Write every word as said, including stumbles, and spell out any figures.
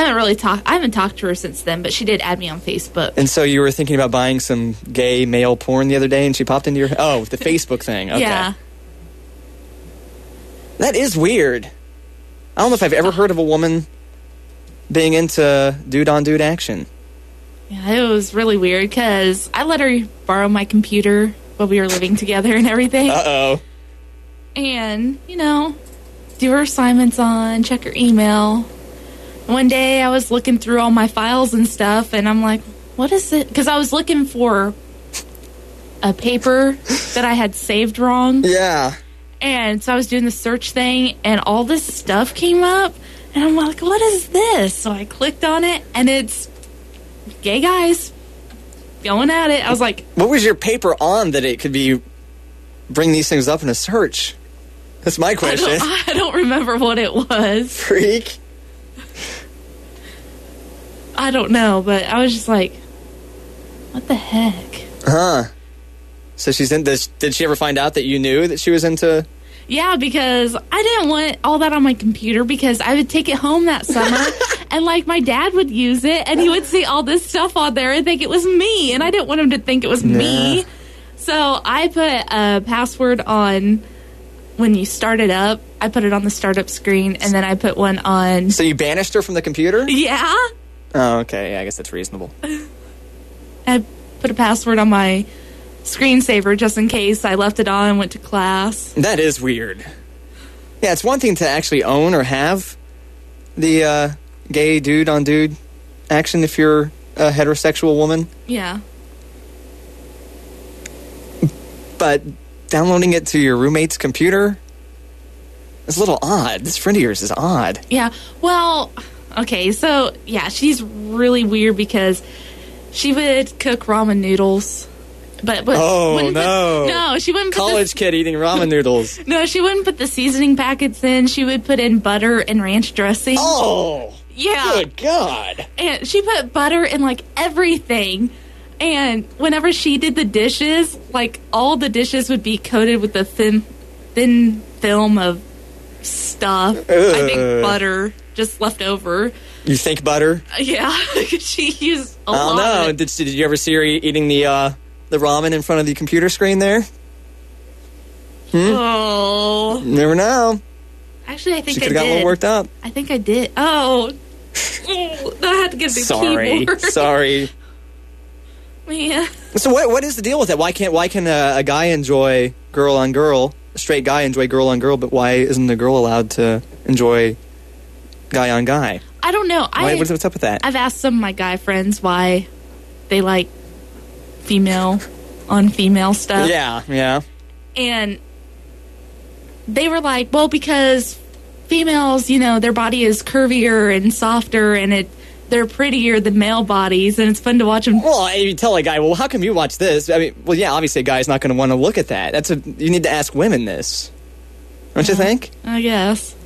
haven't really talked. I haven't talked to her since then, but she did add me on Facebook. And so you were thinking about buying some gay male porn the other day, and she popped into your oh the Facebook thing. Okay. Yeah. That is weird. I don't know if I've ever heard of a woman being into dude-on-dude action. Yeah, it was really weird because I let her borrow my computer while we were living together and everything. Uh-oh. And, you know, do her assignments on, check her email. One day I was looking through all my files and stuff, and I'm like, what is it? Because I was looking for a paper that I had saved wrong. Yeah. And so I was doing the search thing, and all this stuff came up, and I'm like, what is this? So I clicked on it, and it's gay guys going at it. I was like, what was your paper on that it could be bring these things up in a search? That's my question. I don't, I don't remember what it was. Freak. I don't know, but I was just like, what the heck? Huh. So she's in this. Did she ever find out that you knew that she was into? Yeah, because I didn't want all that on my computer because I would take it home that summer and like my dad would use it and he would see all this stuff on there and think it was me, and I didn't want him to think it was nah. me. So I put a password on when you start it up. I put it on the startup screen, and then I put one on. So you banished her from the computer? Yeah. Oh, okay. Yeah, I guess that's reasonable. I put a password on my screensaver just in case I left it on and went to class. That is weird. Yeah, it's one thing to actually own or have the uh, gay dude on dude action if you're a heterosexual woman. Yeah. But downloading it to your roommate's computer is a little odd. This friend of yours is odd. Yeah. Well, okay, so, yeah, she's really weird because she would cook ramen noodles. But, but oh, no. Put, no, she wouldn't put College the, kid eating ramen noodles. No, she wouldn't put the seasoning packets in. She would put in butter and ranch dressing. Oh. Yeah. Good God. And she put butter in, like, everything. And whenever she did the dishes, like, all the dishes would be coated with a thin, thin film of stuff. Ugh. I think butter just left over. You think butter? Yeah. She used a I don't lot know. of it. Did, did you ever see her eating the... Uh, The ramen in front of the computer screen there? Hmm? Oh. Never know. Actually, I think she I could have got one worked up. I think I did. Oh. oh I had to get the Sorry. keyboard. Sorry. Yeah. So what what is the deal with that? Why can't why can a, a guy enjoy girl on girl, a straight guy enjoy girl on girl, but why isn't a girl allowed to enjoy guy on guy? I don't know. Why, I, what's, what's up with that? I've asked some of my guy friends why they like female on female stuff. Yeah, yeah. And they were like, well, because females, you know, their body is curvier and softer, and it they're prettier than male bodies, and it's fun to watch them. Well, you tell a guy, well, how come you watch this? I mean, well, yeah, obviously a guy's not going to want to look at that. That's a, you need to ask women this. Don't you think? I guess.